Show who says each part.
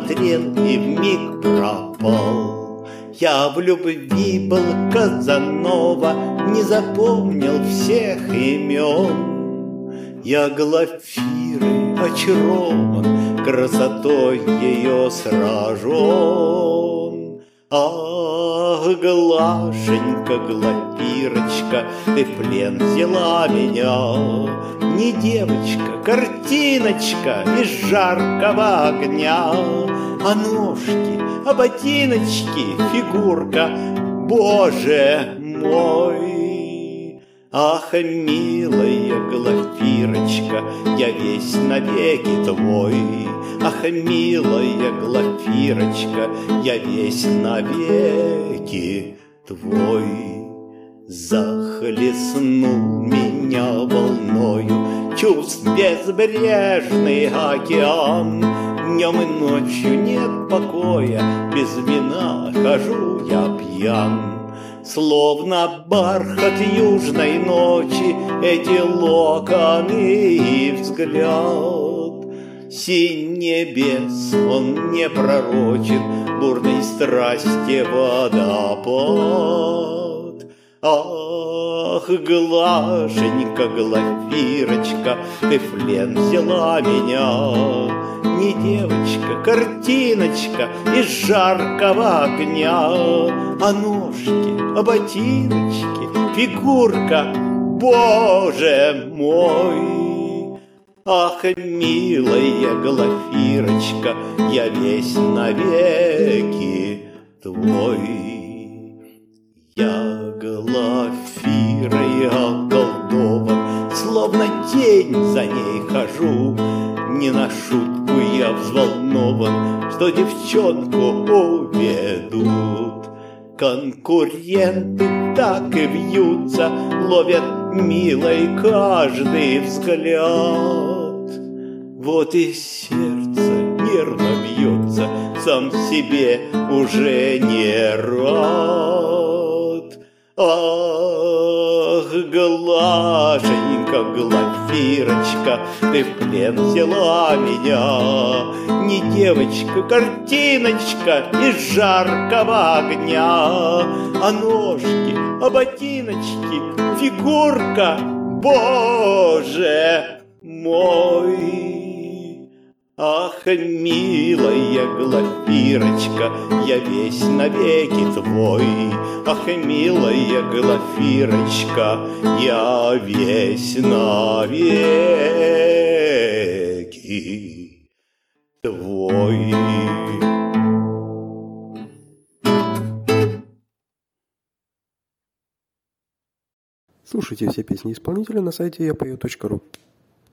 Speaker 1: посмотрел и вмиг пропал. Я в любви был Казанова, не запомнил всех имен. Я Глафирой очарован, красотой ее сражен. Ах, Глашенька, Глафирочка, ты в плен взяла меня. Не девочка, картиночка из жаркого огня, а ножки, а ботиночки, фигурка, Боже мой! Ах, милая Глафирочка, я весь навеки твой. Ах, милая Глафирочка, я весь навеки твой. Захлестнул меня волною чувств безбрежный океан. Днем и ночью нет покоя, без вина хожу я пьян. Словно бархат южной ночи эти локоны и взгляд. Синь небес, он не пророчен бурной страсти водопад. Ах, Глашенька, Глафирочка, ты в плен взяла меня. Не девочка, картиночка из жаркого огня, а ножки, а ботиночки, фигурка, Боже мой! Ах, милая Глафирочка, я весь навеки твой. Я Глафирой околдован, словно тень за ней хожу. Не на шутку я взволнован, что девчонку уведут. Конкуренты так и вьются, ловят милой каждый взгляд. Вот и сердце нервно бьется, сам себе уже не рад. Ах, Глашенька, Глафирочка, ты в плен взяла меня. Не девочка, картиночка из жаркого огня, а ножки, а ботиночки, фигурка, Боже мой! Ах, милая Глафирочка, я весь навеки твой. Ах, милая Глафирочка, я весь навеки твой.
Speaker 2: Слушайте все песни исполнителя на сайте yapою.ru.